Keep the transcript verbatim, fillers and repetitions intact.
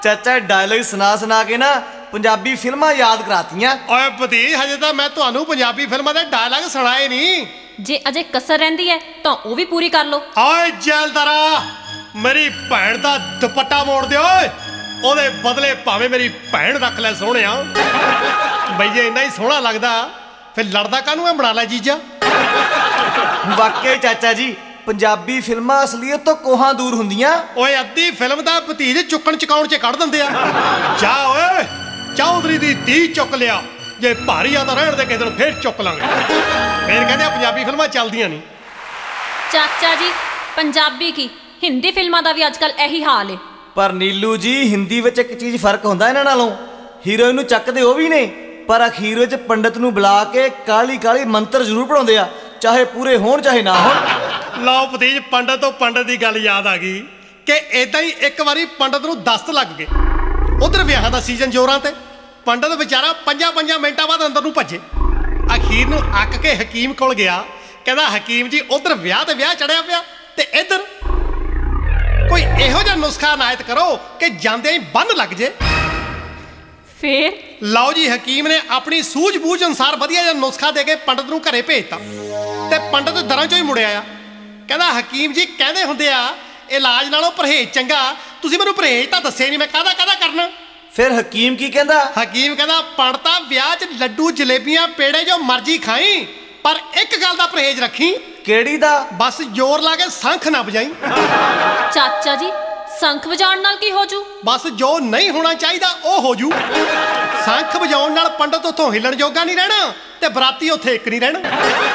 ਚਾਚਾ ਡਾਇਲੌਗ ਸੁਣਾ ਸੁਣਾ ਕੇ ਨਾ ਪੰਜਾਬੀ ਫਿਲਮਾਂ ਯਾਦ ਕਰਾਤੀਆਂ। ਓਏ ਭਤੀਜ ਹਜੇ ਤਾਂ ਮੈਂ ਤੁਹਾਨੂੰ ਪੰਜਾਬੀ ਫਿਲਮਾਂ ਦੇ ਡਾਇਲੌਗ ਸੁਣਾਏ ਨਹੀਂ। ਜੇ ਅਜੇ ਕਸਰ ਰਹਿੰਦੀ ਹੈ ਤਾਂ ਉਹ ਵੀ ਪੂਰੀ ਕਰ ਲਓ। ਓਏ ਜੈਲਦਾਰਾ ਮੇਰੀ ਭੈਣ ਦਾ ਦੁਪੱਟਾ ਮੋੜ ਦੇ ਓਏ, ਉਹਦੇ ਬਦਲੇ ਭਾਵੇਂ ਮੇਰੀ ਭੈਣ ਰੱਖ ਲੈ ਸੋਹਣਿਆ। ਬਈ ਜੇ ਇੰਨਾ ਹੀ ਸੋਹਣਾ ਲੱਗਦਾ ਫਿਰ ਲੜਦਾ ਕਾਹਨੂੰ ਐ, ਬਣਾ ਲੈ ਜੀਜਾ। ਵਾਕਈ ਚਾਚਾ ਜੀ ਪੰਜਾਬੀ ਫਿਲਮਾਂ ਅਸਲੀਅਤ ਤੋਂ ਕੋਹਾਂ ਦੂਰ ਹੁੰਦੀਆਂ। ਓਏ ਅੱਧੀ ਫਿਲਮ ਦਾ ਭਤੀਜ ਚੁੱਕਣ ਚਕਾਉਣ ਚ ਕੱਢ ਦਿੰਦੇ ਆ। ਜਾ ਓਏ ਚੌਧਰੀ ਦੀ ਧੀ ਚੁੱਕ ਲਿਆ, ਜੇ ਭਾਰੀ ਆ ਤਾਂ ਰਹਿਣ ਦੇ, ਕਿਸੇ ਦਿਨ ਫੇਰ ਚੁੱਕ ਲਾਂਗੇ। ਫੇਰ ਕਹਿੰਦੇ ਆ ਪੰਜਾਬੀ ਫਿਲਮਾਂ ਚੱਲਦੀਆਂ ਨਹੀਂ। ਚਾਚਾ ਜੀ ਪੰਜਾਬੀ ਕੀ ਹਿੰਦੀ ਫਿਲਮਾਂ ਦਾ ਵੀ ਅੱਜ ਕੱਲ੍ਹ ਇਹੀ ਹਾਲ ਏ। ਪਰ ਨੀਲੂ ਜੀ ਹਿੰਦੀ ਵਿੱਚ ਇੱਕ ਚੀਜ਼ ਫਰਕ ਹੁੰਦਾ ਇਹਨਾਂ ਨਾਲੋਂ, ਹੀਰੋਇਨ ਨੂੰ ਚੱਕਦੇ ਉਹ ਵੀ ਨੇ ਪਰ ਅਖੀਰ ਵਿੱਚ ਪੰਡਤ ਨੂੰ ਬੁਲਾ ਕੇ ਕਾਲੀ ਕਾਲੀ ਮੰਤਰ ਜ਼ਰੂਰ ਪੜਾਉਂਦੇ ਆ, ਚਾਹੇ ਪੂਰੇ ਹੋਣ ਚਾਹੇ ਨਾ ਹੋਣ। ਲਓ ਭਤੀਜ ਪੰਡਤ ਤੋਂ ਪੰਡਤ ਦੀ ਗੱਲ ਯਾਦ ਆ ਗਈ ਕਿ ਏਦਾਂ ਹੀ ਇੱਕ ਵਾਰੀ ਪੰਡਤ ਨੂੰ ਦਸਤ ਲੱਗ ਗਏ। ਉਧਰ ਵਿਆਹ ਦਾ ਸੀਜ਼ਨ ਜ਼ੋਰਾਂ ਤੇ, ਪੰਡਤ ਵਿਚਾਰਾ ਪੰਜਾਂ ਪੰਜਾਂ ਮਿੰਟਾਂ ਬਾਅਦ ਅੰਦਰ ਨੂੰ ਭੱਜੇ। ਅਖੀਰ ਨੂੰ ਅੱਕ ਕੇ ਹਕੀਮ ਕੋਲ ਗਿਆ, ਕਹਿੰਦਾ ਹਕੀਮ ਜੀ ਉਧਰ ਵਿਆਹ ਤੇ ਵਿਆਹ ਚੜਿਆ ਪਿਆ ਤੇ ਇੱਧਰ ਕੋਈ ਇਹੋ ਜਿਹਾ ਨੁਸਖਾ ਨਾਇਤ ਕਰੋ ਕਿ ਜਾਂਦਿਆਂ ਹੀ ਬੰਨ ਲੱਗ ਜੇ। ਫੇਰ ਲਓ ਜੀ ਹਕੀਮ ਨੇ ਆਪਣੀ ਸੂਝ-ਬੂਝ ਅਨੁਸਾਰ ਵਧੀਆ ਜਿਹਾ ਨੁਸਖਾ ਦੇ ਕੇ ਪੰਡਤ ਨੂੰ ਘਰੇ ਭੇਜਤਾ ਤੇ ਪੰਡਤ ਦਰਾਂ ਚੋਂ ਹੀ ਮੁੜਿਆ ਆ। ਕਹਿੰਦਾ ਹਕੀਮ ਜੀ ਕਹਿੰਦੇ ਹੁੰਦੇ ਆ ਇਲਾਜ ਨਾਲੋਂ ਪਰਹੇਜ਼ ਚੰਗਾ, ਤੁਸੀਂ ਮੈਨੂੰ ਪਰਹੇਜ਼ ਤਾਂ ਦੱਸਿਆ ਨਹੀਂ, ਮੈਂ ਕਾਹਦਾ ਕਾਹਦਾ ਕਰਨਾ। ਫਿਰ ਹਕੀਮ ਕੀ ਕਹਿੰਦਾ? ਹਕੀਮ ਕਹਿੰਦਾ ਪੰਡਤਾ ਵਿਆਹ 'ਚ ਲੱਡੂ ਜਲੇਬੀਆਂ ਪੇੜੇ ਜੋ ਮਰਜ਼ੀ ਖਾਈ, ਪਰ ਇੱਕ ਗੱਲ ਦਾ ਪਰਹੇਜ਼ ਰੱਖੀ। ਕਿਹੜੀ ਦਾ? ਬਸ ਜ਼ੋਰ ਲਾ ਕੇ ਸੰਖ ਨਾ ਵਜਾਈ। ਚਾਚਾ ਜੀ ਸੰਖ ਵਜਾਉਣ ਨਾਲ ਕੀ ਹੋ ਜੂ? ਬਸ ਜੋ ਨਹੀਂ ਹੋਣਾ ਚਾਹੀਦਾ ਉਹ ਹੋ ਜੂ। ਸੰਖ ਵਜਾਉਣ ਨਾਲ ਪੰਡਤ ਉੱਥੋਂ ਹਿੱਲਣ ਜੋਗਾ ਨਹੀਂ ਰਹਿਣਾ ਤੇ ਬਰਾਤੀ ਉੱਥੇ ਇੱਕ ਨਹੀਂ ਰਹਿਣਾ।